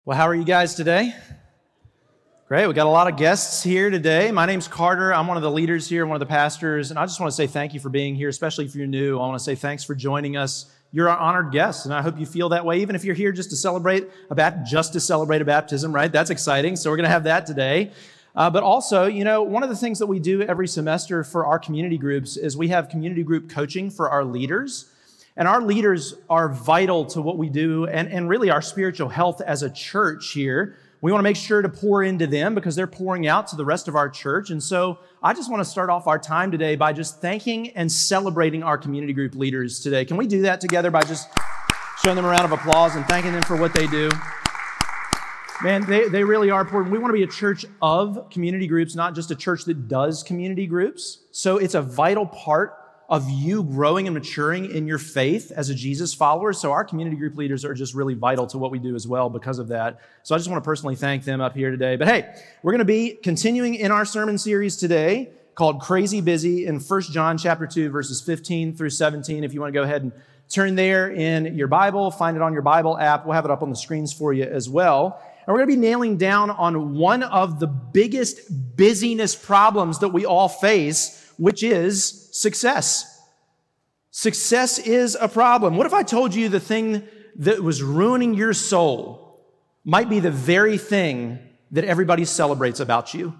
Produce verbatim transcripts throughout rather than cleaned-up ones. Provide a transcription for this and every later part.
Well, how are you guys today? Great. We got a lot of guests here today. My name's Carter. I'm one of the leaders here, one of the pastors, and I just want to say thank you for being here, especially if you're new. I want to say thanks for joining us. You're our honored guests, and I hope you feel that way, even if you're here just to celebrate a bat- just to celebrate a baptism, right? That's exciting. So we're going to have that today. Uh, but also, you know, one of the things that we do every semester for our community groups is we have community group coaching for our leaders. And our leaders are vital to what we do and, and really our spiritual health as a church here. We want to make sure to pour into them because they're pouring out to the rest of our church. And so I just want to start off our time today by just thanking and celebrating our community group leaders today. Can we do that together by just showing them a round of applause and thanking them for what they do? Man, they, they really are important. We want to be a church of community groups, not just a church that does community groups. So it's a vital part of you growing and maturing in your faith as a Jesus follower. So our community group leaders are just really vital to what we do as well because of that. So I just want to personally thank them up here today. But hey, we're going to be continuing in our sermon series today called Crazy Busy in First John chapter two, verses fifteen through seventeen. If you want to go ahead and turn there in your Bible, find it on your Bible app. We'll have it up on the screens for you as well. And we're going to be nailing down on one of the biggest busyness problems that we all face, which is success. Success is a problem. What if I told you the thing that was ruining your soul might be the very thing that everybody celebrates about you?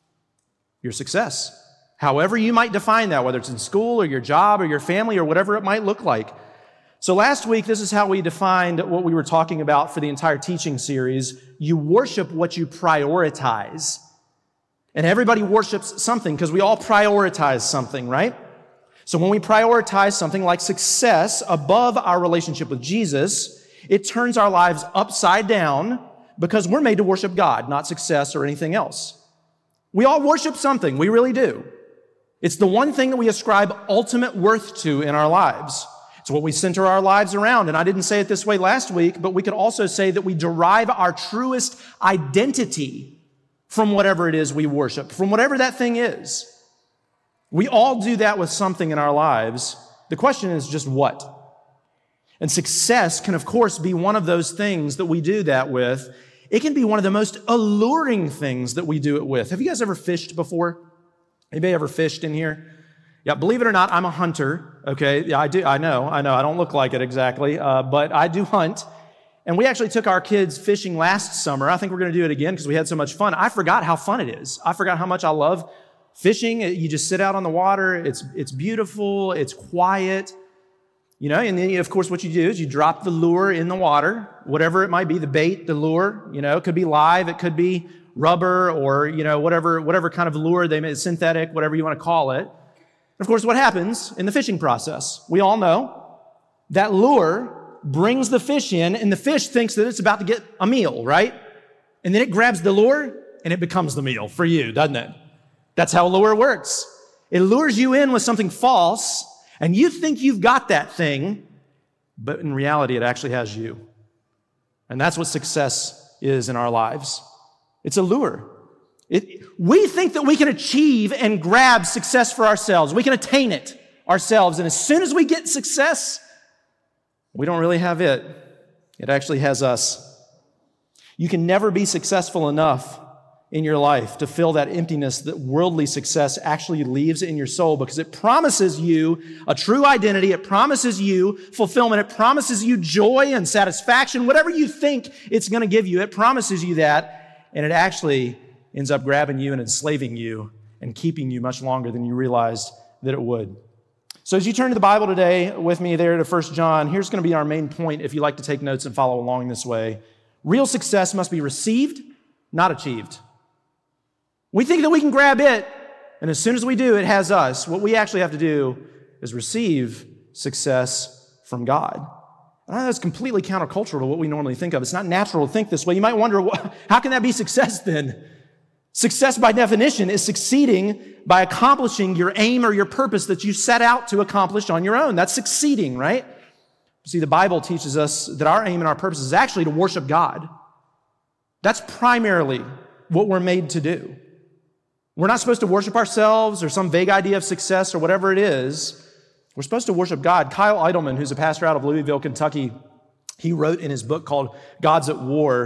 Your success. However you might define that, whether it's in school or your job or your family or whatever it might look like. So last week, this is how we defined what we were talking about for the entire teaching series. You worship what you prioritize. And everybody worships something because we all prioritize something, right? So when we prioritize something like success above our relationship with Jesus, it turns our lives upside down because we're made to worship God, not success or anything else. We all worship something. We really do. It's the one thing that we ascribe ultimate worth to in our lives. It's what we center our lives around. And I didn't say it this way last week, but we could also say that we derive our truest identity from whatever it is we worship, from whatever that thing is. We all do that with something in our lives. The question is just what? And success can, of course, be one of those things that we do that with. It can be one of the most alluring things that we do it with. Have you guys ever fished before? Anybody ever fished in here? Yeah, believe it or not, I'm a hunter, okay? Yeah, I do. I know, I know. I don't look like it exactly, uh, but I do hunt. And we actually took our kids fishing last summer. I think we're going to do it again because we had so much fun. I forgot how fun it is. I forgot how much I love fishing. You just sit out on the water. It's it's beautiful. It's quiet. You know, and then, of course, what you do is you drop the lure in the water, whatever it might be, the bait, the lure. You know, it could be live. It could be rubber or, you know, whatever whatever kind of lure they made, synthetic, whatever you want to call it. And of course, what happens in the fishing process? We all know that lure brings the fish in, and the fish thinks that it's about to get a meal, right? And then it grabs the lure, and it becomes the meal for you, doesn't it? That's how lure works. It lures you in with something false, and you think you've got that thing, but in reality, it actually has you. And that's what success is in our lives. It's a lure. It, we think that we can achieve and grab success for ourselves. We can attain it ourselves, and as soon as we get success, we don't really have it. It actually has us. You can never be successful enough in your life to fill that emptiness that worldly success actually leaves in your soul because it promises you a true identity. It promises you fulfillment. It promises you joy and satisfaction, whatever you think it's going to give you. It promises you that, and it actually ends up grabbing you and enslaving you and keeping you much longer than you realized that it would. So as you turn to the Bible today with me there to First John, here's going to be our main point if you like to take notes and follow along this way. Real success must be received, not achieved. We think that we can grab it, and as soon as we do, it has us. What we actually have to do is receive success from God. And I know that's completely countercultural to what we normally think of. It's not natural to think this way. You might wonder, how can that be success then? Success, by definition, is succeeding by accomplishing your aim or your purpose that you set out to accomplish on your own. That's succeeding, right? See, the Bible teaches us that our aim and our purpose is actually to worship God. That's primarily what we're made to do. We're not supposed to worship ourselves or some vague idea of success or whatever it is. We're supposed to worship God. Kyle Idleman, who's a pastor out of Louisville, Kentucky, he wrote in his book called God's at War,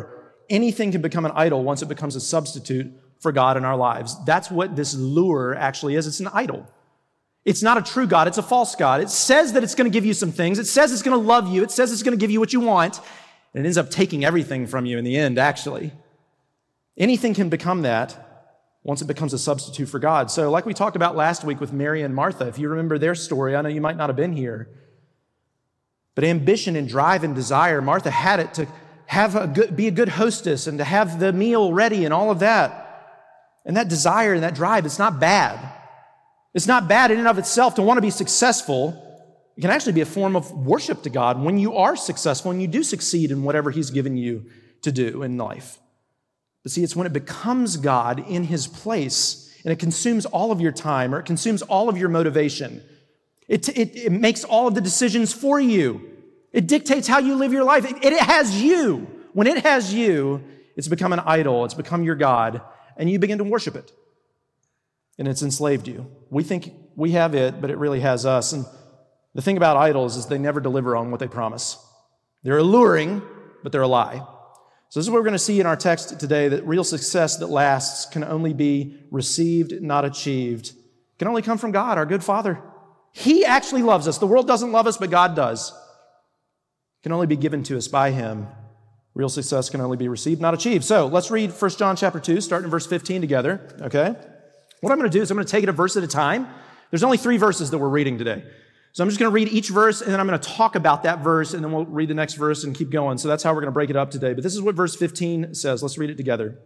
Anything can become an idol once it becomes a substitute for God in our lives. That's what this lure actually is. It's an idol. It's not a true God. It's a false God. It says that it's going to give you some things. It says it's going to love you. It says it's going to give you what you want. And it ends up taking everything from you in the end, actually. Anything can become that once it becomes a substitute for God. So like we talked about last week with Mary and Martha, if you remember their story, I know you might not have been here, but ambition and drive and desire, Martha had it to have a good, be a good hostess and to have the meal ready and all of that. And that desire and that drive, it's not bad. It's not bad in and of itself to want to be successful. It can actually be a form of worship to God when you are successful and you do succeed in whatever He's given you to do in life. But see, it's when it becomes God in His place and it consumes all of your time or it consumes all of your motivation. It, it, it makes all of the decisions for you. It dictates how you live your life. It, it has you. When it has you, it's become an idol. It's become your God, and you begin to worship it. And it's enslaved you. We think we have it, but it really has us. And the thing about idols is they never deliver on what they promise. They're alluring, but they're a lie. So this is what we're going to see in our text today, that real success that lasts can only be received, not achieved. It can only come from God, our good Father. He actually loves us. The world doesn't love us, but God does. Can only be given to us by Him. Real success can only be received, not achieved. So let's read First John chapter two, starting in verse fifteen together, okay? What I'm going to do is I'm going to take it a verse at a time. There's only three verses that we're reading today. So I'm just going to read each verse, and then I'm going to talk about that verse, and then we'll read the next verse and keep going. So that's how we're going to break it up today. But this is what verse fifteen says. Let's read it together.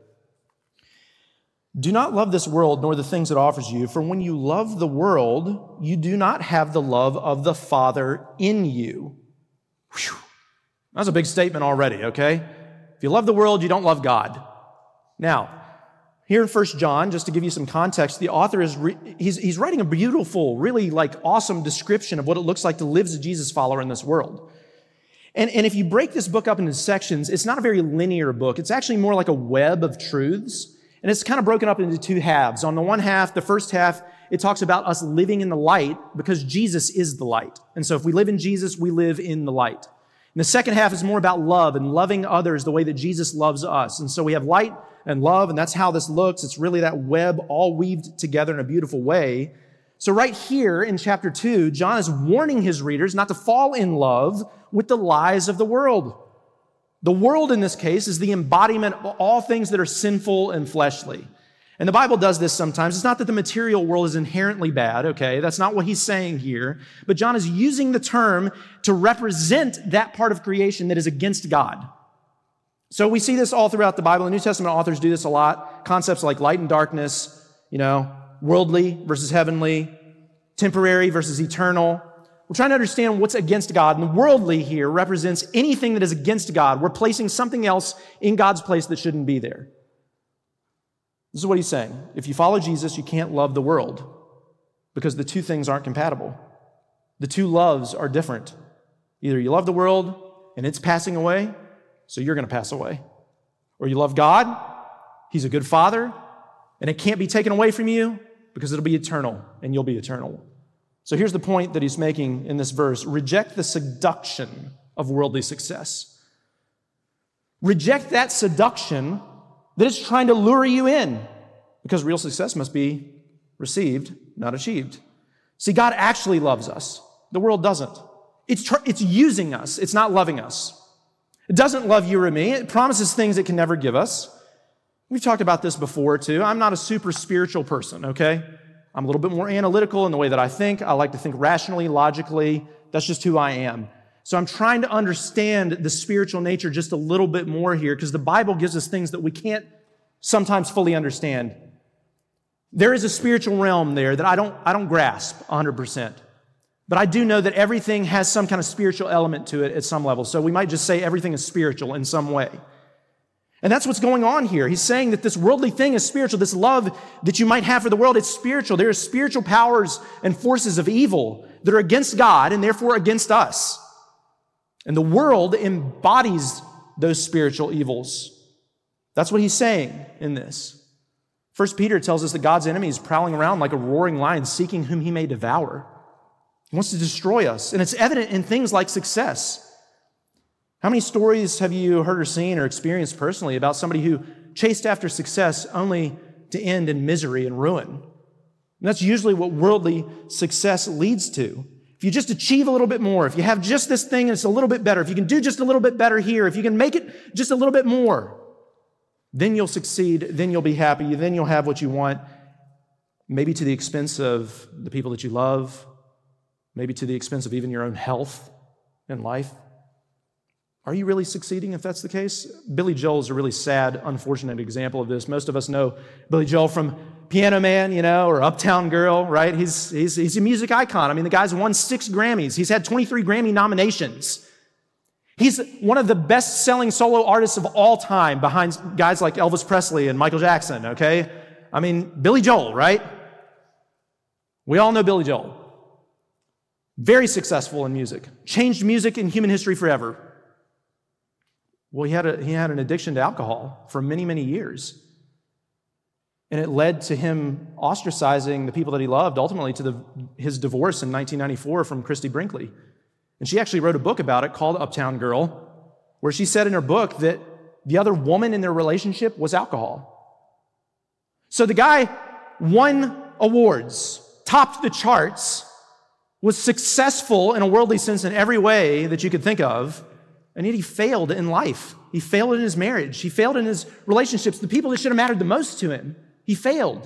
Do not love this world nor the things it offers you, for when you love the world, you do not have the love of the Father in you. Whew. That's a big statement already, okay? If you love the world, you don't love God. Now, here in First John, just to give you some context, the author is re- he's, he's writing a beautiful, really like awesome description of what it looks like to live as a Jesus follower in this world. And, and if you break this book up into sections, it's not a very linear book. It's actually more like a web of truths. And it's kind of broken up into two halves. On the one half, the first half, it talks about us living in the light because Jesus is the light. And so if we live in Jesus, we live in the light. And the second half is more about love and loving others the way that Jesus loves us. And so we have light and love, and that's how this looks. It's really that web all weaved together in a beautiful way. So right here in chapter two, John is warning his readers not to fall in love with the lies of the world. The world in this case is the embodiment of all things that are sinful and fleshly. And the Bible does this sometimes. It's not that the material world is inherently bad, okay? That's not what he's saying here. But John is using the term to represent that part of creation that is against God. So we see this all throughout the Bible. The New Testament authors do this a lot. Concepts like light and darkness, you know, worldly versus heavenly, temporary versus eternal. We're trying to understand what's against God. And the worldly here represents anything that is against God. We're placing something else in God's place that shouldn't be there. This is what he's saying. If you follow Jesus, you can't love the world because the two things aren't compatible. The two loves are different. Either you love the world and it's passing away, so you're going to pass away. Or you love God, He's a good Father, and it can't be taken away from you because it'll be eternal and you'll be eternal. So here's the point that he's making in this verse. Reject the seduction of worldly success. Reject that seduction that is trying to lure you in, because real success must be received, not achieved. See, God actually loves us. The world doesn't. It's, tr- it's using us. It's not loving us. It doesn't love you or me. It promises things it can never give us. We've talked about this before, too. I'm not a super spiritual person, okay? I'm a little bit more analytical in the way that I think. I like to think rationally, logically. That's just who I am. So I'm trying to understand the spiritual nature just a little bit more here, because the Bible gives us things that we can't sometimes fully understand. There is a spiritual realm there that I don't, I don't grasp one hundred percent. But I do know that everything has some kind of spiritual element to it at some level. So we might just say everything is spiritual in some way. And that's what's going on here. He's saying that this worldly thing is spiritual. This love that you might have for the world, it's spiritual. There are spiritual powers and forces of evil that are against God and therefore against us. And the world embodies those spiritual evils. That's what he's saying in this. First Peter tells us that God's enemy is prowling around like a roaring lion, seeking whom he may devour. He wants to destroy us. And it's evident in things like success. How many stories have you heard or seen or experienced personally about somebody who chased after success only to end in misery and ruin? And that's usually what worldly success leads to. If you just achieve a little bit more, if you have just this thing and it's a little bit better, if you can do just a little bit better here, if you can make it just a little bit more, then you'll succeed, then you'll be happy, then you'll have what you want, maybe to the expense of the people that you love, maybe to the expense of even your own health and life. Are you really succeeding if that's the case? Billy Joel is a really sad, unfortunate example of this. Most of us know Billy Joel from Piano Man, you know, or Uptown Girl, right? He's, he's, he's a music icon. I mean, the guy's won six Grammys. He's had twenty-three Grammy nominations. He's one of the best-selling solo artists of all time behind guys like Elvis Presley and Michael Jackson, okay? I mean, Billy Joel, right? We all know Billy Joel. Very successful in music. Changed music in human history forever. Well, he had, a, he had an addiction to alcohol for many, many years. And it led to him ostracizing the people that he loved, ultimately to the, his divorce in nineteen ninety-four from Christy Brinkley. And she actually wrote a book about it called Uptown Girl, where she said in her book that the other woman in their relationship was alcohol. So the guy won awards, topped the charts, was successful in a worldly sense in every way that you could think of, and yet he failed in life. He failed in his marriage. He failed in his relationships. The people that should have mattered the most to him, he failed.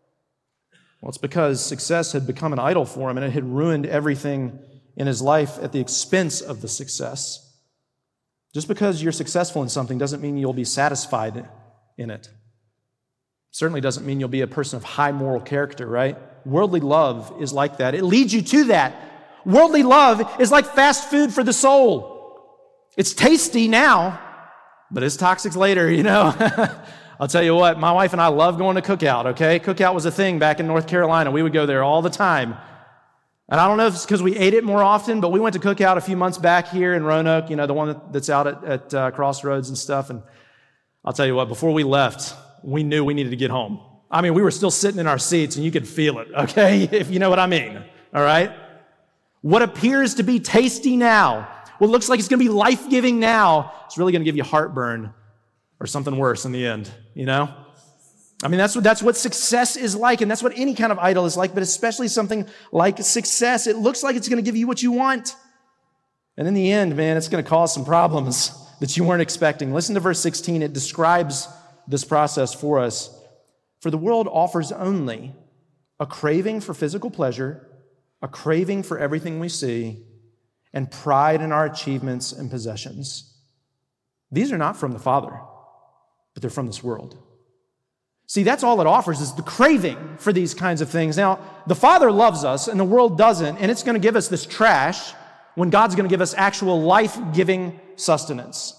Well, it's because success had become an idol for him, and it had ruined everything in his life at the expense of the success. Just because you're successful in something doesn't mean you'll be satisfied in it. Certainly doesn't mean you'll be a person of high moral character, right? Worldly love is like that. It leads you to that. Worldly love is like fast food for the soul. It's tasty now, but it's toxic later, you know. I'll tell you what, my wife and I love going to Cookout, okay? Cookout was a thing back in North Carolina. We would go there all the time. And I don't know if it's because we ate it more often, but we went to Cookout a few months back here in Roanoke, you know, the one that's out at, at uh, Crossroads and stuff. And I'll tell you what, before we left, we knew we needed to get home. I mean, we were still sitting in our seats and you could feel it, okay? If you know what I mean, all right? What appears to be tasty now, what looks like it's going to be life-giving now, it's really going to give you heartburn or something worse in the end, you know? I mean, that's what, that's what success is like, and that's what any kind of idol is like, but especially something like success. It looks like it's going to give you what you want. And in the end, man, it's going to cause some problems that you weren't expecting. Listen to verse sixteen. It describes this process for us. For the world offers only a craving for physical pleasure, a craving for everything we see, and pride in our achievements and possessions. These are not from the Father, but they're from this world. See, that's all it offers is the craving for these kinds of things. Now, the Father loves us and the world doesn't, and it's going to give us this trash when God's going to give us actual life-giving sustenance.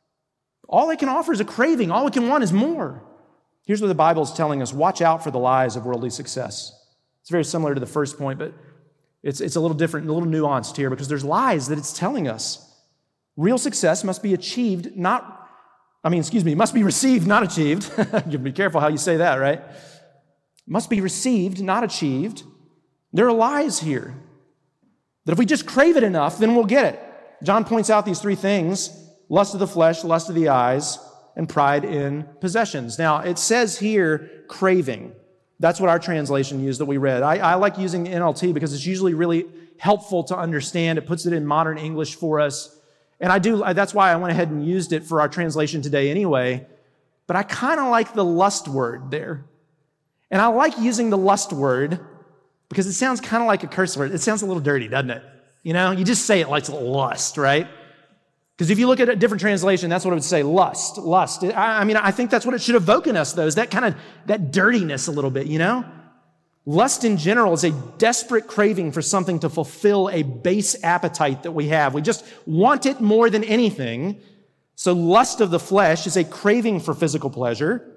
All it can offer is a craving. All it can want is more. Here's what the Bible is telling us. Watch out for the lies of worldly success. It's very similar to the first point, but it's, it's a little different, a little nuanced here because there's lies that it's telling us. Real success must be achieved, not I mean, excuse me, must be received, not achieved. You have to be careful how you say that, right? Must be received, not achieved. There are lies here. That if we just crave it enough, then we'll get it. John points out these three things: lust of the flesh, lust of the eyes, and pride in possessions. Now, it says here, craving. That's what our translation used that we read. I, I like using the N L T because it's usually really helpful to understand. It puts it in modern English for us. And I do, that's why I went ahead and used it for our translation today anyway. But I kind of like the lust word there. And I like using the lust word because it sounds kind of like a curse word. It sounds a little dirty, doesn't it? You know, you just say it like lust, right? Because if you look at a different translation, that's what it would say, lust, lust. I, I mean, I think that's what it should evoke in us, though, is that kind of, that dirtiness a little bit, you know? Lust in general is a desperate craving for something to fulfill a base appetite that we have. We just want it more than anything. So lust of the flesh is a craving for physical pleasure,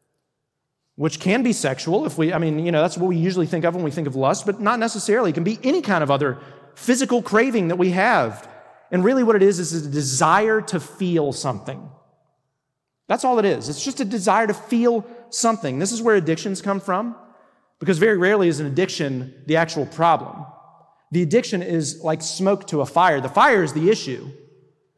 which can be sexual. If we, I mean, you know, that's what we usually think of when we think of lust, but not necessarily. It can be any kind of other physical craving that we have. And really what it is is a desire to feel something. That's all it is. It's just a desire to feel something. This is where addictions come from. Because very rarely is an addiction the actual problem. The addiction is like smoke to a fire. The fire is the issue.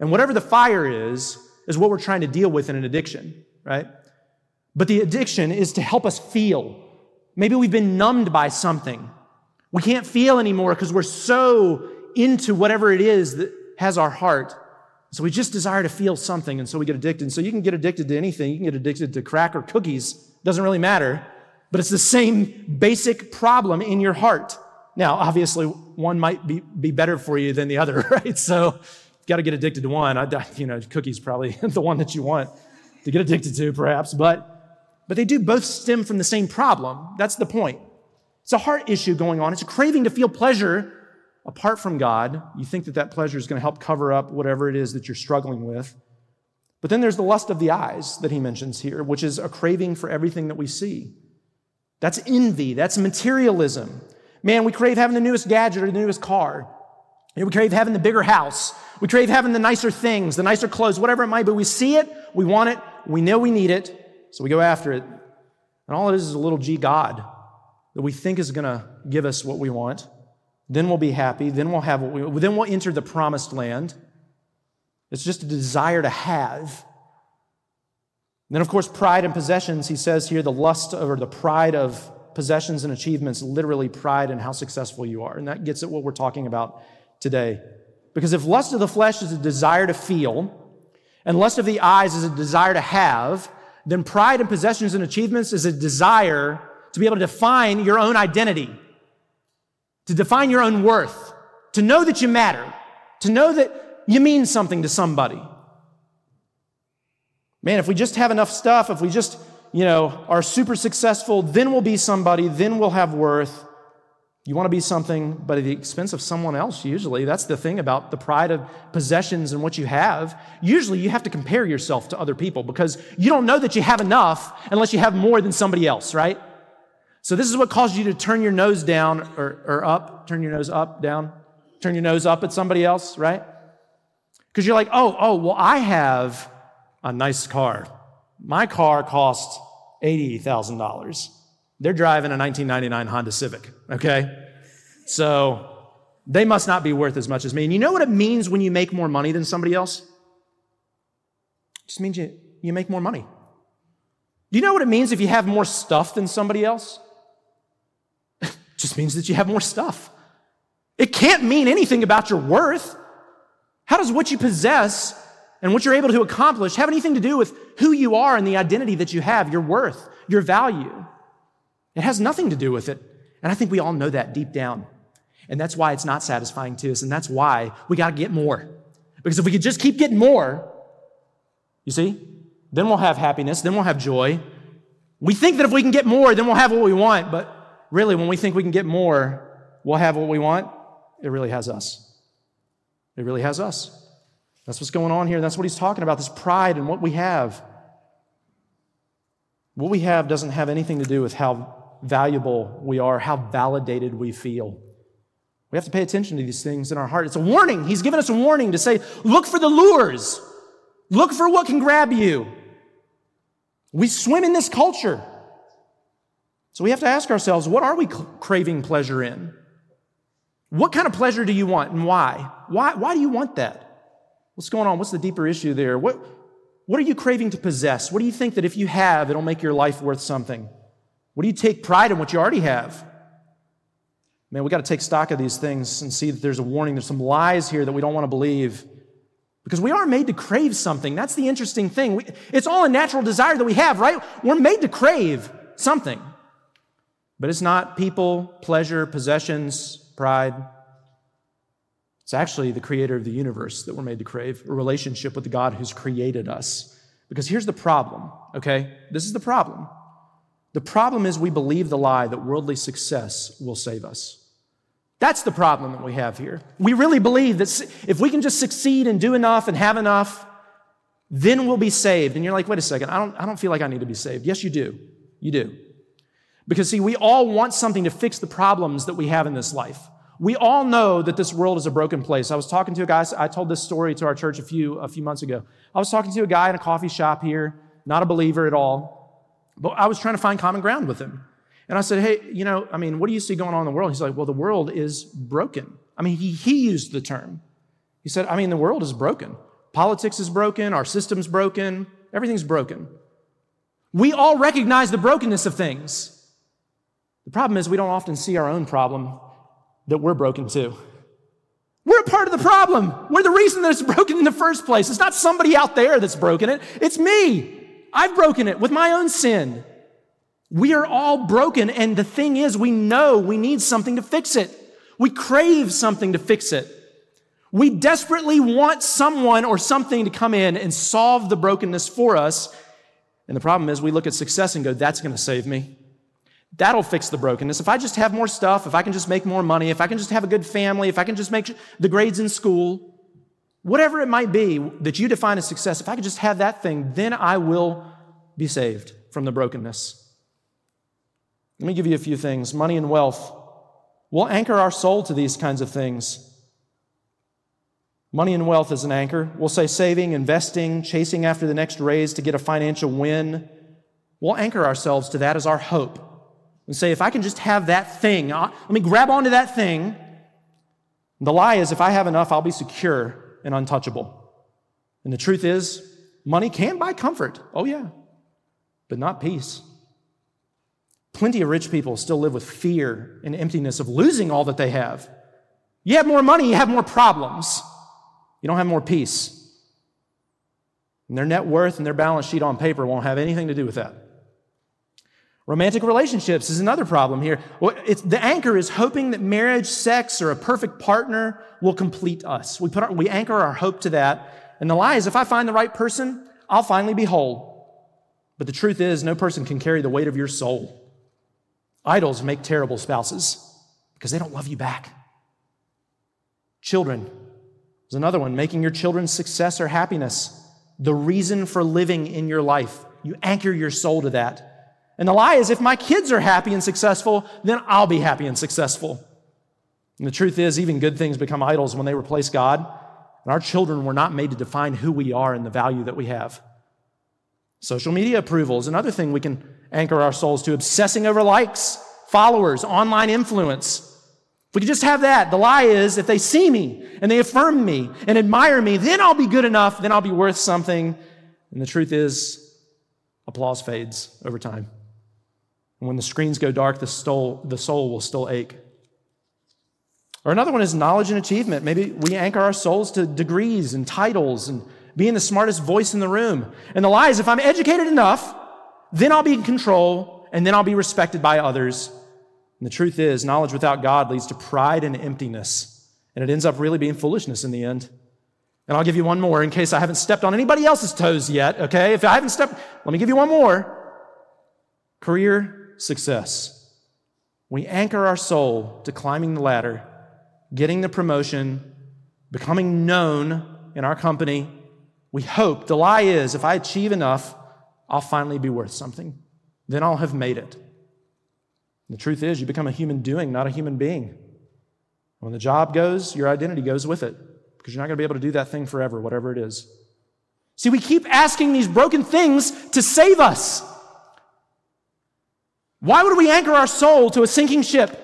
And whatever the fire is, is what we're trying to deal with in an addiction, right? But the addiction is to help us feel. Maybe we've been numbed by something. We can't feel anymore because we're so into whatever it is that has our heart. So we just desire to feel something, and so we get addicted. So you can get addicted to anything. You can get addicted to crack or cookies. Doesn't really matter. But it's the same basic problem in your heart. Now, obviously, one might be, be better for you than the other, right? So you've got to get addicted to one. I, you know, cookies probably the one that you want to get addicted to, perhaps. But, but they do both stem from the same problem. That's the point. It's a heart issue going on. It's a craving to feel pleasure apart from God. You think that that pleasure is going to help cover up whatever it is that you're struggling with. But then there's the lust of the eyes that he mentions here, which is a craving for everything that we see. That's envy. That's materialism. Man, we crave having the newest gadget or the newest car. We crave having the bigger house. We crave having the nicer things, the nicer clothes, whatever it might be. We see it, we want it, we know we need it, so we go after it. And all it is is a little G God that we think is going to give us what we want. Then we'll be happy. Then we'll have what we, then we'll enter the promised land. It's just a desire to have. And then, of course, pride and possessions. He says here the lust or the pride of possessions and achievements, literally pride in how successful you are. And that gets at what we're talking about today. Because if lust of the flesh is a desire to feel, and lust of the eyes is a desire to have, then pride and possessions and achievements is a desire to be able to define your own identity, to define your own worth, to know that you matter, to know that you mean something to somebody. Man, if we just have enough stuff, if we just, you know, are super successful, then we'll be somebody, then we'll have worth. You want to be something, but at the expense of someone else, usually. That's the thing about the pride of possessions and what you have. Usually you have to compare yourself to other people because you don't know that you have enough unless you have more than somebody else, right? So this is what causes you to turn your nose down or, or up, turn your nose up, down, turn your nose up at somebody else, right? Because you're like, oh, oh, well, I have a nice car. My car costs eighty thousand dollars. They're driving a nineteen ninety-nine Honda Civic, okay? So they must not be worth as much as me. And you know what it means when you make more money than somebody else? It just means you, you make more money. Do you know what it means if you have more stuff than somebody else? It just means that you have more stuff. It can't mean anything about your worth. How does what you possess and what you're able to accomplish have anything to do with who you are and the identity that you have, your worth, your value? It has nothing to do with it. And I think we all know that deep down. And that's why it's not satisfying to us. And that's why we got to get more. Because if we could just keep getting more, you see, then we'll have happiness, then we'll have joy. We think that if we can get more, then we'll have what we want. But really, when we think we can get more, we'll have what we want, it really has us. It really has us. That's what's going on here. That's what he's talking about, this pride in what we have. What we have doesn't have anything to do with how valuable we are, how validated we feel. We have to pay attention to these things in our heart. It's a warning. He's given us a warning to say, look for the lures. Look for what can grab you. We swim in this culture. So we have to ask ourselves, what are we craving pleasure in? What kind of pleasure do you want and why? Why, why do you want that? What's going on? What's the deeper issue there? What, what are you craving to possess? What do you think that if you have, it'll make your life worth something? What do you take pride in what you already have? Man, we got to take stock of these things and see that there's a warning. There's some lies here that we don't want to believe because we are made to crave something. That's the interesting thing. We, it's all a natural desire that we have, right? We're made to crave something. But it's not people, pleasure, possessions, pride. It's actually the creator of the universe that we're made to crave, a relationship with the God who's created us. Because here's the problem, okay? This is the problem. The problem is we believe the lie that worldly success will save us. That's the problem that we have here. We really believe that if we can just succeed and do enough and have enough, then we'll be saved. And you're like, wait a second, I don't, I don't feel like I need to be saved. Yes, you do. You do. Because see, we all want something to fix the problems that we have in this life. We all know that this world is a broken place. I was talking to a guy, I told this story to our church a few, a few months ago. I was talking to a guy in a coffee shop here, not a believer at all. But I was trying to find common ground with him. And I said, hey, you know, I mean, what do you see going on in the world? He's like, well, the world is broken. I mean, he, he used the term. He said, I mean, the world is broken. politics is broken, our system's broken, everything's broken. We all recognize the brokenness of things. The problem is we don't often see our own problem, that we're broken too. We're a part of the problem. We're the reason that it's broken in the first place. It's not somebody out there that's broken it. It's me. I've broken it with my own sin. We are all broken, and the thing is, we know we need something to fix it. We crave something to fix it. We desperately want someone or something to come in and solve the brokenness for us. And the problem is we look at success and go, that's going to save me. That'll fix the brokenness. If I just have more stuff, if I can just make more money, if I can just have a good family, if I can just make the grades in school, whatever it might be that you define as success, if I could just have that thing, then I will be saved from the brokenness. Let me give you a few things. Money and wealth. We'll anchor our soul to these kinds of things. Money and wealth is an anchor. We'll say saving, investing, chasing after the next raise to get a financial win. We'll anchor ourselves to that as our hope. And say, if I can just have that thing, let me grab onto that thing. The lie is, if I have enough, I'll be secure and untouchable. And the truth is, money can buy comfort. Oh yeah, but not peace. Plenty of rich people still live with fear and emptiness of losing all that they have. You have more money, you have more problems. You don't have more peace. And their net worth and their balance sheet on paper won't have anything to do with that. Romantic relationships is another problem here. It's, the anchor is hoping that marriage, sex, or a perfect partner will complete us. We, put our, we anchor our hope to that. And the lie is, if I find the right person, I'll finally be whole. But the truth is, no person can carry the weight of your soul. Idols make terrible spouses because they don't love you back. Children is another one. Making your children's success or happiness the reason for living in your life. You anchor your soul to that. And the lie is, if my kids are happy and successful, then I'll be happy and successful. And the truth is, even good things become idols when they replace God. And our children were not made to define who we are and the value that we have. Social media approval is another thing we can anchor our souls to. Obsessing over likes, followers, online influence. If we could just have that. The lie is, if they see me and they affirm me and admire me, then I'll be good enough, then I'll be worth something. And the truth is, applause fades over time. And when the screens go dark, the soul, the soul will still ache. Or another one is knowledge and achievement. Maybe we anchor our souls to degrees and titles and being the smartest voice in the room. And the lie is, if I'm educated enough, then I'll be in control and then I'll be respected by others. And the truth is, knowledge without God leads to pride and emptiness. And it ends up really being foolishness in the end. And I'll give you one more in case I haven't stepped on anybody else's toes yet, okay? If I haven't stepped, let me give you one more. Career success. We anchor our soul to climbing the ladder, getting the promotion, becoming known in our company. We hope, the lie is, if I achieve enough, I'll finally be worth something. Then I'll have made it. And the truth is, you become a human doing, not a human being. When the job goes, your identity goes with it, because you're not going to be able to do that thing forever, whatever it is. See, we keep asking these broken things to save us. Why would we anchor our soul to a sinking ship?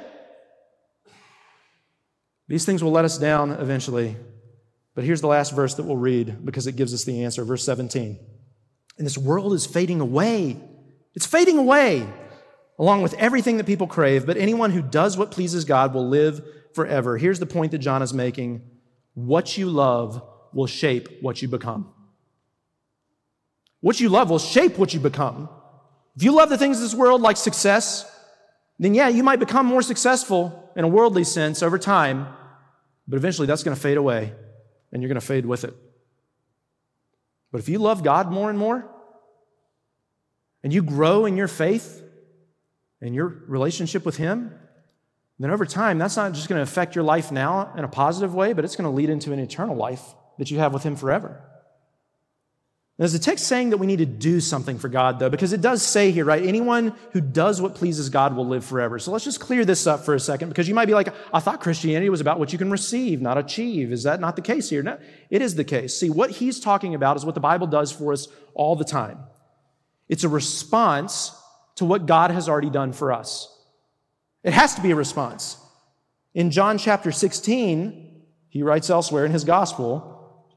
These things will let us down eventually. But here's the last verse that we'll read because it gives us the answer. Verse seventeen. And this world is fading away. It's fading away along with everything that people crave. But anyone who does what pleases God will live forever. Here's the point that John is making. What you love will shape what you become. What you love will shape what you become. If you love the things of this world like success, then yeah, you might become more successful in a worldly sense over time, but eventually that's going to fade away, and you're going to fade with it. But if you love God more and more, and you grow in your faith and your relationship with Him, then over time, that's not just going to affect your life now in a positive way, but it's going to lead into an eternal life that you have with Him forever. There's a text saying that we need to do something for God, though, because it does say here, right, anyone who does what pleases God will live forever. So let's just clear this up for a second, because you might be like, I thought Christianity was about what you can receive, not achieve. Is that not the case here? No, it is the case. See, what he's talking about is what the Bible does for us all the time. It's a response to what God has already done for us. It has to be a response. In John chapter sixteen, he writes elsewhere in his gospel,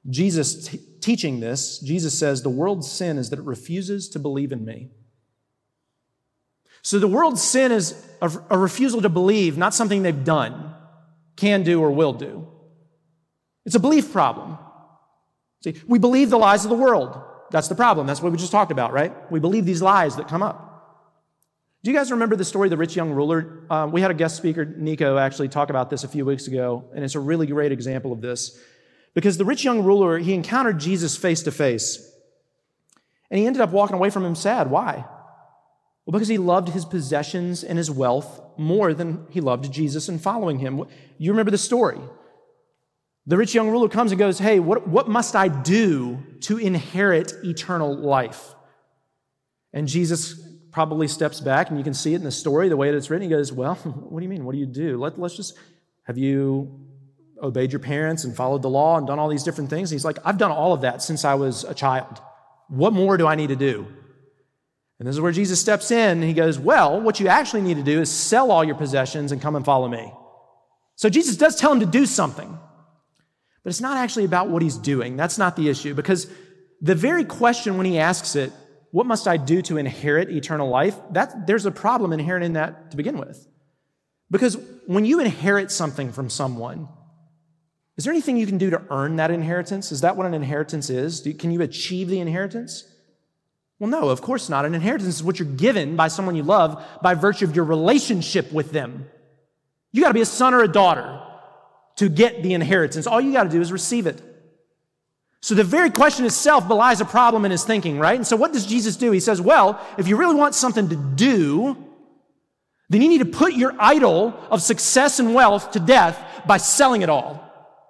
Jesus t- teaching this, Jesus says, the world's sin is that it refuses to believe in me. So the world's sin is a, a refusal to believe, not something they've done, can do, or will do. It's a belief problem. See, we believe the lies of the world. That's the problem. That's what we just talked about, right? We believe these lies that come up. Do you guys remember the story of the rich young ruler? Um, we had a guest speaker, Nico, actually talk about this a few weeks ago, and it's a really great example of this. Because the rich young ruler, he encountered Jesus face to face, and he ended up walking away from him sad. Why? Well, because he loved his possessions and his wealth more than he loved Jesus and following him. You remember the story. The rich young ruler comes and goes, hey, what, what must I do to inherit eternal life? And Jesus probably steps back, and you can see it in the story, the way that it's written. He goes, well, what do you mean? What do you do? Let, let's just, have you obeyed your parents and followed the law and done all these different things? And he's like, I've done all of that since I was a child. What more do I need to do? And this is where Jesus steps in, and he goes, well, what you actually need to do is sell all your possessions and come and follow me. So Jesus does tell him to do something. But it's not actually about what he's doing. That's not the issue. Because the very question when he asks it, what must I do to inherit eternal life? That, there's a problem inherent in that to begin with. Because when you inherit something from someone, is there anything you can do to earn that inheritance? Is that what an inheritance is? Do, can you achieve the inheritance? Well, no, of course not. An inheritance is what you're given by someone you love by virtue of your relationship with them. You got to be a son or a daughter to get the inheritance. All you got to do is receive it. So the very question itself belies a problem in his thinking, right? And so what does Jesus do? He says, well, if you really want something to do, then you need to put your idol of success and wealth to death by selling it all.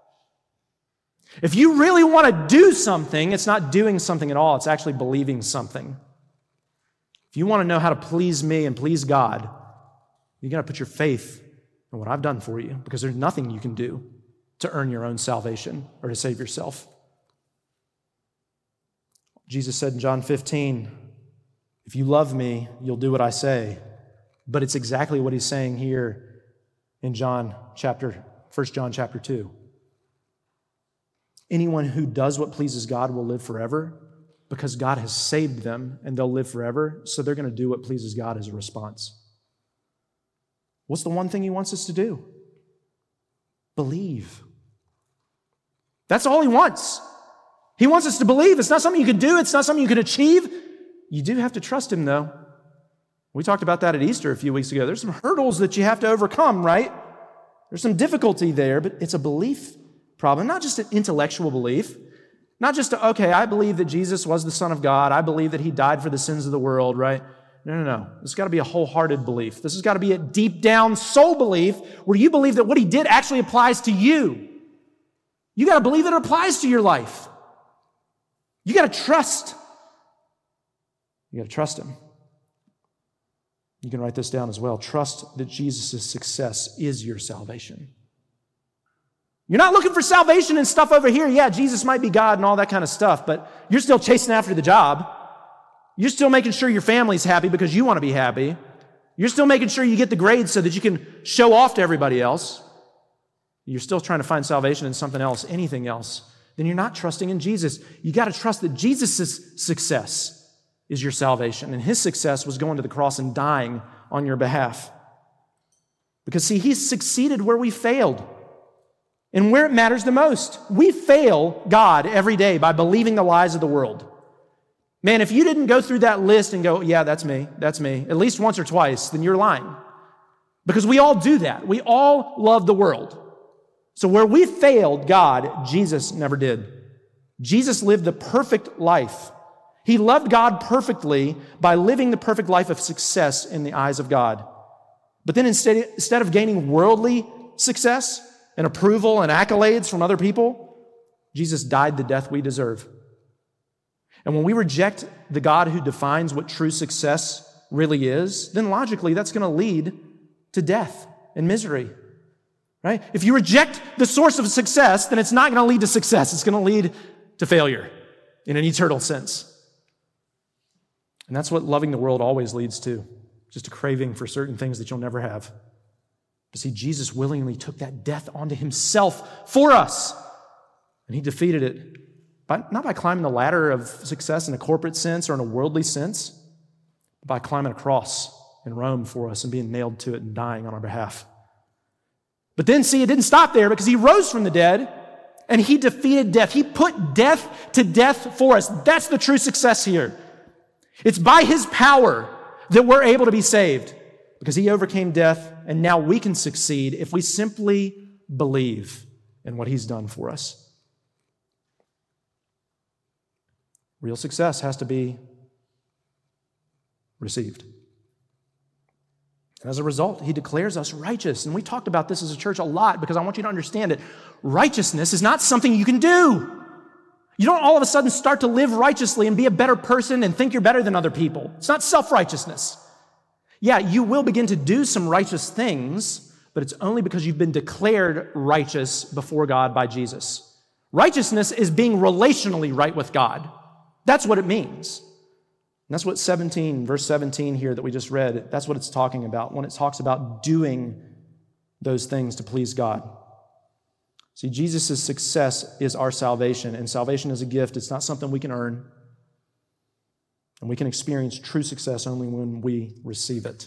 If you really want to do something, it's not doing something at all. It's actually believing something. If you want to know how to please me and please God, you got to put your faith in what I've done for you, because there's nothing you can do to earn your own salvation or to save yourself. Jesus said in John fifteen, if you love me, you'll do what I say. But it's exactly what he's saying here in John chapter, First John chapter two. Anyone who does what pleases God will live forever because God has saved them and they'll live forever, so they're going to do what pleases God as a response. What's the one thing he wants us to do? Believe. That's all he wants. He wants us to believe. It's not something you can do. It's not something you can achieve. You do have to trust him, though. We talked about that at Easter a few weeks ago. There's some hurdles that you have to overcome, right? There's some difficulty there, but it's a belief problem, not just an intellectual belief, not just, a, okay, I believe that Jesus was the Son of God. I believe that he died for the sins of the world, right? No, no, no. This has got to be a wholehearted belief. This has got to be a deep down soul belief where you believe that what he did actually applies to you. You got to believe that it applies to your life. You got to trust. You got to trust him. You can write this down as well. Trust that Jesus' success is your salvation. You're not looking for salvation and stuff over here. Yeah, Jesus might be God and all that kind of stuff, but you're still chasing after the job. You're still making sure your family's happy because you want to be happy. You're still making sure you get the grades so that you can show off to everybody else. You're still trying to find salvation in something else, anything else. Then you're not trusting in Jesus. You got to trust that Jesus' success is your salvation. And his success was going to the cross and dying on your behalf. Because see, he succeeded where we failed. And where it matters the most. We fail God every day by believing the lies of the world. Man, if you didn't go through that list and go, yeah, that's me, that's me, at least once or twice, then you're lying. Because we all do that. We all love the world. So where we failed God, Jesus never did. Jesus lived the perfect life. He loved God perfectly by living the perfect life of success in the eyes of God. But then instead, instead of gaining worldly success and approval and accolades from other people, Jesus died the death we deserve. And when we reject the God who defines what true success really is, then logically that's going to lead to death and misery, right? If you reject the source of success, then it's not going to lead to success. It's going to lead to failure in an eternal sense. And that's what loving the world always leads to, just a craving for certain things that you'll never have. But see, Jesus willingly took that death onto himself for us. And he defeated it by, not by climbing the ladder of success in a corporate sense or in a worldly sense, but by climbing a cross in Rome for us and being nailed to it and dying on our behalf. But then, see, it didn't stop there because he rose from the dead and he defeated death. He put death to death for us. That's the true success here. It's by his power that we're able to be saved because he overcame death, and now we can succeed if we simply believe in what he's done for us. Real success has to be received. And as a result, he declares us righteous. And we talked about this as a church a lot because I want you to understand it. Righteousness is not something you can do. You don't all of a sudden start to live righteously and be a better person and think you're better than other people. It's not self-righteousness. Yeah, you will begin to do some righteous things, but it's only because you've been declared righteous before God by Jesus. Righteousness is being relationally right with God. That's what it means. And that's what seventeen, verse seventeen here that we just read, that's what it's talking about when it talks about doing those things to please God. See, Jesus' success is our salvation, and salvation is a gift. It's not something we can earn. And we can experience true success only when we receive it.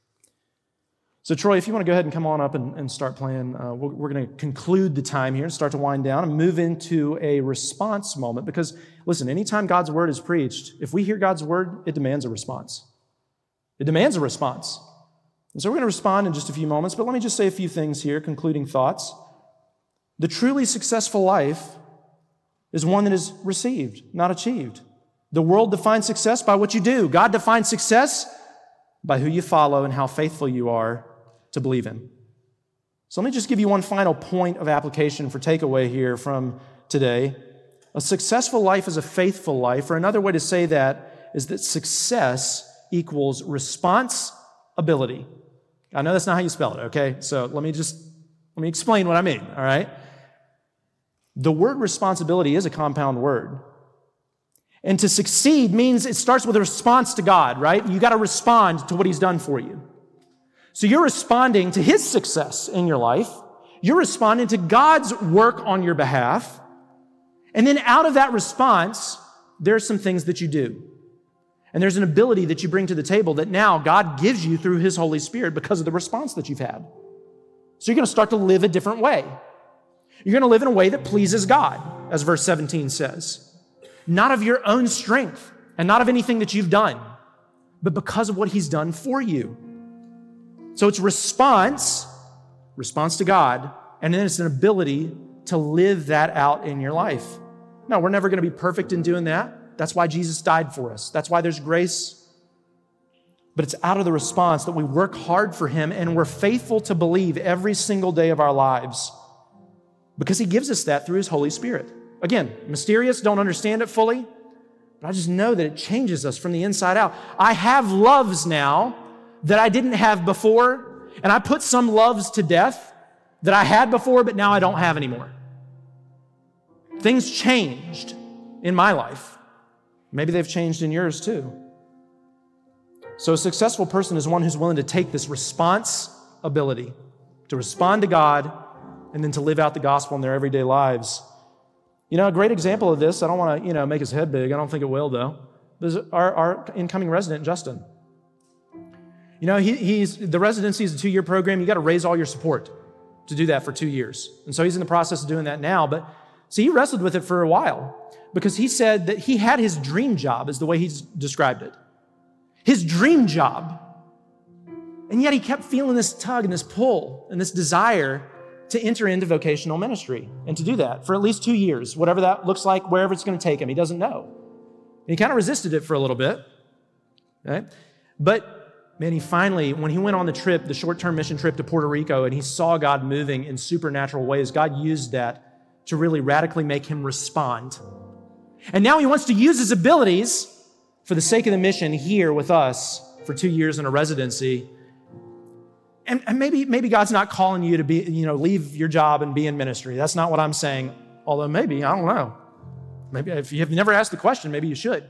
So, Troy, if you want to go ahead and come on up and, and start playing, uh, we're, we're going to conclude the time here and start to wind down and move into a response moment. Because, listen, anytime God's word is preached, if we hear God's word, it demands a response. It demands a response. And so we're going to respond in just a few moments, but let me just say a few things here, concluding thoughts. The truly successful life is one that is received, not achieved. The world defines success by what you do. God defines success by who you follow and how faithful you are to believe in. So let me just give you one final point of application for takeaway here from today. A successful life is a faithful life, or another way to say that is that success equals responsibility. I know that's not how you spell it, okay? So let me just, let me explain what I mean, all right? The word responsibility is a compound word. And to succeed means it starts with a response to God, right? You got to respond to what he's done for you. So you're responding to his success in your life. You're responding to God's work on your behalf. And then out of that response, there's some things that you do. And there's an ability that you bring to the table that now God gives you through his Holy Spirit because of the response that you've had. So you're going to start to live a different way. You're going to live in a way that pleases God, as verse seventeen says. Not of your own strength and not of anything that you've done, but because of what he's done for you. So it's response, response to God, and then it's an ability to live that out in your life. No, we're never going to be perfect in doing that. That's why Jesus died for us. That's why there's grace. But it's out of the response that we work hard for him and we're faithful to believe every single day of our lives because he gives us that through his Holy Spirit. Again, mysterious, don't understand it fully, but I just know that it changes us from the inside out. I have loves now that I didn't have before, and I put some loves to death that I had before, but now I don't have anymore. Things changed in my life. Maybe they've changed in yours too. So a successful person is one who's willing to take this responsibility to respond to God and then to live out the gospel in their everyday lives. You know, a great example of this, I don't want to, you know, make his head big. I don't think it will, though. There's our, our incoming resident, Justin. You know, he, he's the residency is a two-year program. You got to raise all your support to do that for two years. And so he's in the process of doing that now. But see, he wrestled with it for a while because he said that he had his dream job, is the way he's described it. His dream job. And yet he kept feeling this tug and this pull and this desire to enter into vocational ministry and to do that for at least two years, whatever that looks like, wherever it's going to take him. He doesn't know. And he kind of resisted it for a little bit, right? But man, he finally, when he went on the trip, the short-term mission trip to Puerto Rico, and he saw God moving in supernatural ways, God used that to really radically make him respond. And now he wants to use his abilities for the sake of the mission here with us for two years in a residency. And, and maybe, maybe God's not calling you to be, you know, leave your job and be in ministry. That's not what I'm saying. Although maybe, I don't know. Maybe if you have never asked the question, maybe you should.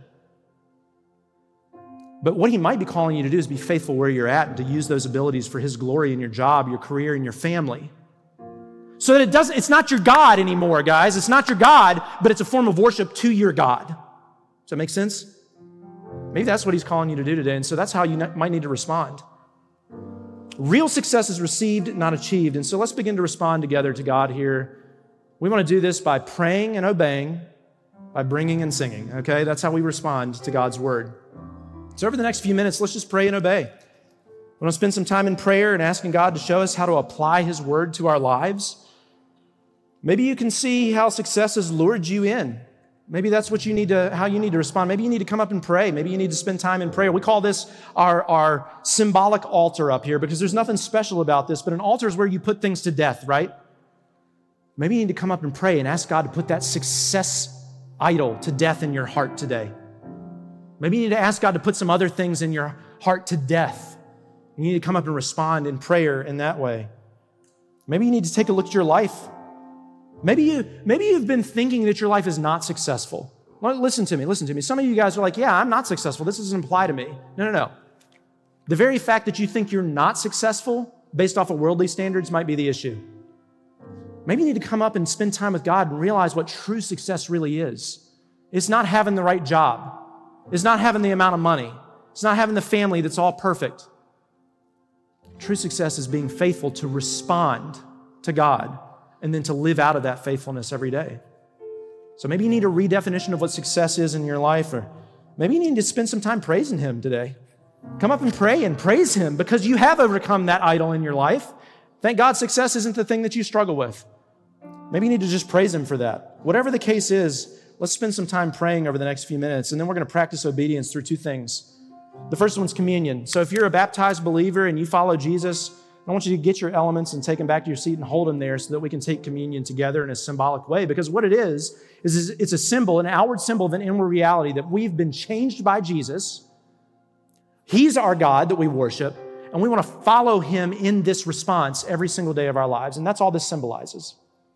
But what he might be calling you to do is be faithful where you're at and to use those abilities for his glory in your job, your career, and your family. So that it doesn't, it's not your God anymore, guys. It's not your God, but it's a form of worship to your God. Does that make sense? Maybe that's what he's calling you to do today. And so that's how you might need to respond. Real success is received, not achieved. And so let's begin to respond together to God here. We want to do this by praying and obeying, by bringing and singing, okay? That's how we respond to God's word. So over the next few minutes, let's just pray and obey. We want to spend some time in prayer and asking God to show us how to apply his word to our lives. Maybe you can see how success has lured you in. Maybe that's what you need to, how you need to respond. Maybe you need to come up and pray. Maybe you need to spend time in prayer. We call this our, our symbolic altar up here because there's nothing special about this, but an altar is where you put things to death, right? Maybe you need to come up and pray and ask God to put that success idol to death in your heart today. Maybe you need to ask God to put some other things in your heart to death. You need to come up and respond in prayer in that way. Maybe you need to take a look at your life. Maybe, you, maybe you've been thinking that your life is not successful. Well, listen to me, listen to me. Some of you guys are like, yeah, I'm not successful. This doesn't apply to me. No, no, no. The very fact that you think you're not successful based off of worldly standards might be the issue. Maybe you need to come up and spend time with God and realize what true success really is. It's not having the right job. It's not having the amount of money. It's not having the family that's all perfect. True success is being faithful to respond to God and then to live out of that faithfulness every day. So maybe you need a redefinition of what success is in your life, or maybe you need to spend some time praising him today. Come up and pray and praise him because you have overcome that idol in your life. Thank God success isn't the thing that you struggle with. Maybe you need to just praise him for that. Whatever the case is, let's spend some time praying over the next few minutes, and then we're going to practice obedience through two things. The first one's communion. So if you're a baptized believer and you follow Jesus, I want you to get your elements and take them back to your seat and hold them there so that we can take communion together in a symbolic way. Because what it is, is it's a symbol, an outward symbol of an inward reality that we've been changed by Jesus. He's our God that we worship, and we want to follow him in this response every single day of our lives. And that's all this symbolizes.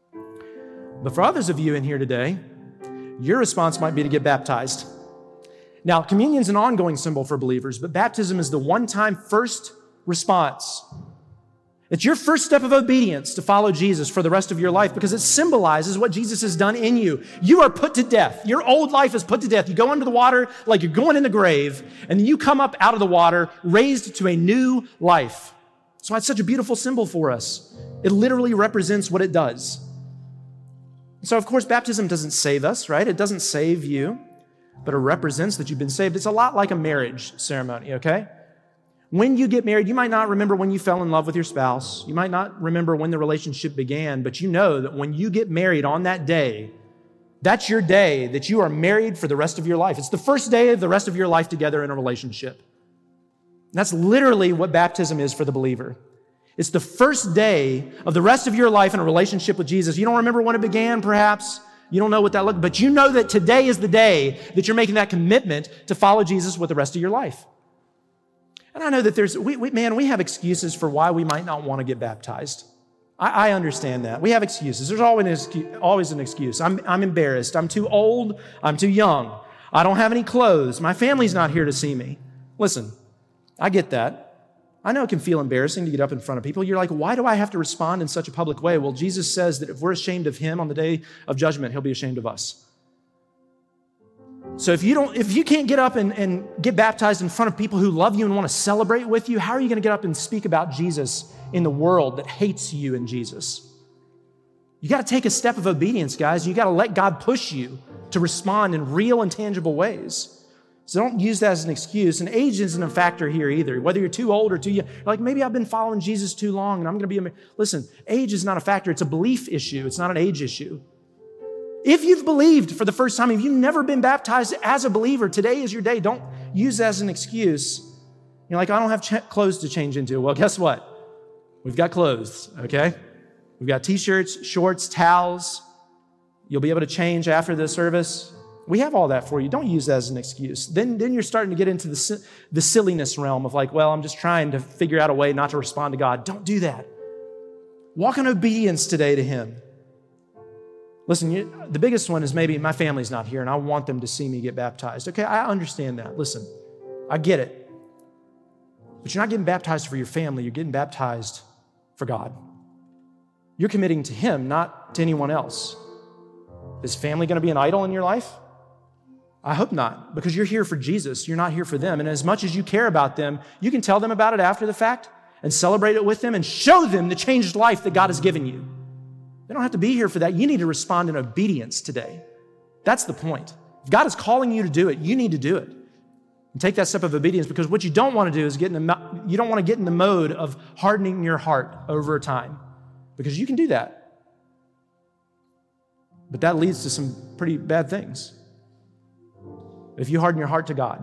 But for others of you in here today, your response might be to get baptized. Now, communion is an ongoing symbol for believers, but baptism is the one-time first response. It's your first step of obedience to follow Jesus for the rest of your life because it symbolizes what Jesus has done in you. You are put to death. Your old life is put to death. You go under the water like you're going in the grave, and then you come up out of the water raised to a new life. That's why it's such a beautiful symbol for us. It literally represents what it does. So, of course, baptism doesn't save us, right? It doesn't save you, but it represents that you've been saved. It's a lot like a marriage ceremony, okay? When you get married, you might not remember when you fell in love with your spouse. You might not remember when the relationship began, but you know that when you get married on that day, that's your day that you are married for the rest of your life. It's the first day of the rest of your life together in a relationship. That's literally what baptism is for the believer. It's the first day of the rest of your life in a relationship with Jesus. You don't remember when it began, perhaps. You don't know what that looked, but you know that today is the day that you're making that commitment to follow Jesus with the rest of your life. And I know that there's, we, we, man, we have excuses for why we might not want to get baptized. I, I understand that. We have excuses. There's always an excuse. Always an excuse. I'm, I'm embarrassed. I'm too old. I'm too young. I don't have any clothes. My family's not here to see me. Listen, I get that. I know it can feel embarrassing to get up in front of people. You're like, why do I have to respond in such a public way? Well, Jesus says that if we're ashamed of him on the day of judgment, he'll be ashamed of us. So if you don't, if you can't get up and, and get baptized in front of people who love you and want to celebrate with you, how are you going to get up and speak about Jesus in the world that hates you and Jesus? You got to take a step of obedience, guys. You got to let God push you to respond in real and tangible ways. So don't use that as an excuse. And age isn't a factor here either. Whether you're too old or too young, like maybe I've been following Jesus too long and I'm going to be, a, listen, age is not a factor. It's a belief issue. It's not an age issue. If you've believed for the first time, if you've never been baptized as a believer, today is your day. Don't use that as an excuse. You're like, I don't have ch- clothes to change into. Well, guess what? We've got clothes, okay? We've got t-shirts, shorts, towels. You'll be able to change after the service. We have all that for you. Don't use that as an excuse. Then, then you're starting to get into the, the silliness realm of like, well, I'm just trying to figure out a way not to respond to God. Don't do that. Walk in obedience today to him. Listen, you, the biggest one is maybe my family's not here and I want them to see me get baptized. Okay, I understand that. Listen, I get it. But you're not getting baptized for your family. You're getting baptized for God. you're committing to him, not to anyone else. Is family going to be an idol in your life? I hope not, because you're here for Jesus. You're not here for them. And as much as you care about them, you can tell them about it after the fact and celebrate it with them and show them the changed life that God has given you. They don't have to be here for that. You need to respond in obedience today. That's the point. If God is calling you to do it, you need to do it. And take that step of obedience, because what you don't want to do is get in the, you don't want to get in the mode of hardening your heart over time, because you can do that. But that leads to some pretty bad things if you harden your heart to God.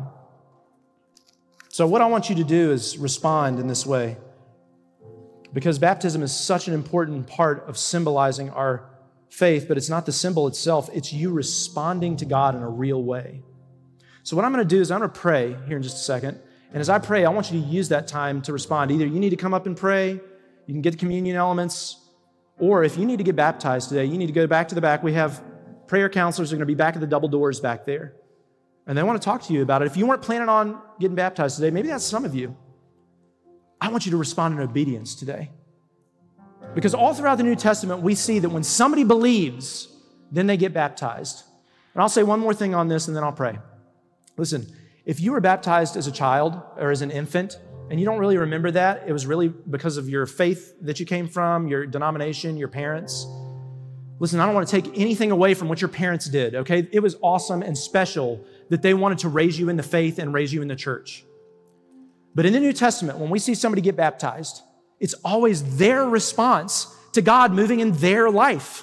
So what I want you to do is respond in this way, because baptism is such an important part of symbolizing our faith, but it's not the symbol itself. It's you responding to God in a real way. So what I'm going to do is I'm going to pray here in just a second. And as I pray, I want you to use that time to respond. Either you need to come up and pray, you can get the communion elements, or if you need to get baptized today, you need to go back to the back. We have prayer counselors who are going to be back at the double doors back there. And they want to talk to you about it. If you weren't planning on getting baptized today, maybe that's some of you. I want you to respond in obedience today. Because all throughout the New Testament, we see that when somebody believes, then they get baptized. And I'll say one more thing on this, and then I'll pray. Listen, if you were baptized as a child or as an infant, and you don't really remember that, it was really because of your faith that you came from, your denomination, your parents. Listen, I don't want to take anything away from what your parents did, okay? It was awesome and special that they wanted to raise you in the faith and raise you in the church. But in the New Testament, when we see somebody get baptized, it's always their response to God moving in their life.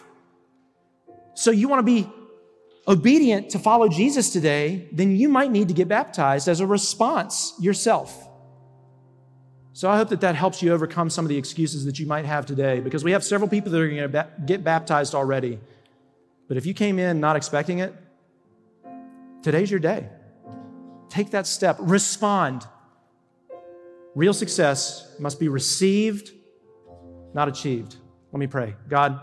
So you want to be obedient to follow Jesus today, then you might need to get baptized as a response yourself. So I hope that that helps you overcome some of the excuses that you might have today, because we have several people that are going to get baptized already. But if you came in not expecting it, today's your day. Take that step. Respond. Real success must be received, not achieved. Let me pray. God,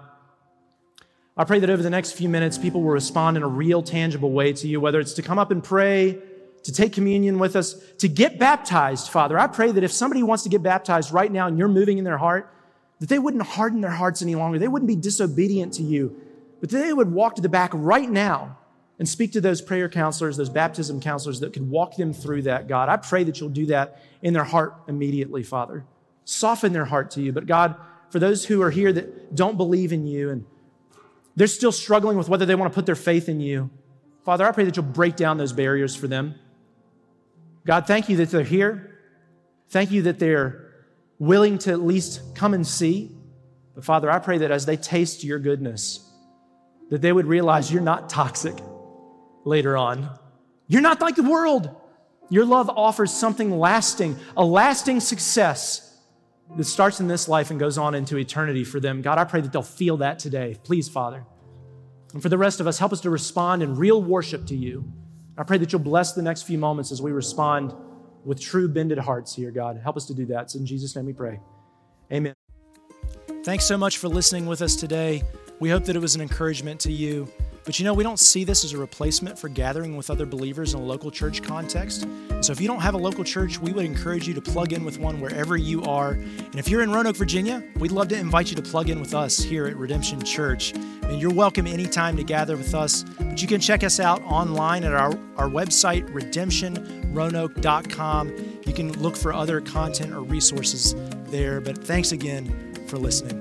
I pray that over the next few minutes, people will respond in a real, tangible way to you, whether it's to come up and pray, to take communion with us, to get baptized, Father. I pray that if somebody wants to get baptized right now and you're moving in their heart, that they wouldn't harden their hearts any longer. They wouldn't be disobedient to you, but that they would walk to the back right now and speak to those prayer counselors, those baptism counselors that could walk them through that, God. I pray that you'll do that in their heart immediately, Father. Soften their heart to you. But God, for those who are here that don't believe in you and they're still struggling with whether they want to put their faith in you, Father, I pray that you'll break down those barriers for them. God, thank you that they're here. Thank you that they're willing to at least come and see. But Father, I pray that as they taste your goodness, that they would realize you're not toxic later on. You're not like the world. Your love offers something lasting, a lasting success that starts in this life and goes on into eternity for them. God, I pray that they'll feel that today. Please, Father. And for the rest of us, help us to respond in real worship to you. I pray that you'll bless the next few moments as we respond with true bended hearts here, God. Help us to do that. It's in Jesus' name we pray. Amen. Thanks so much for listening with us today. We hope that it was an encouragement to you. But you know, we don't see this as a replacement for gathering with other believers in a local church context. And so if you don't have a local church, we would encourage you to plug in with one wherever you are. And if you're in Roanoke, Virginia, we'd love to invite you to plug in with us here at Redemption Church. And you're welcome anytime to gather with us. But you can check us out online at our, our website, redemption roanoke dot com. You can look for other content or resources there. But thanks again for listening.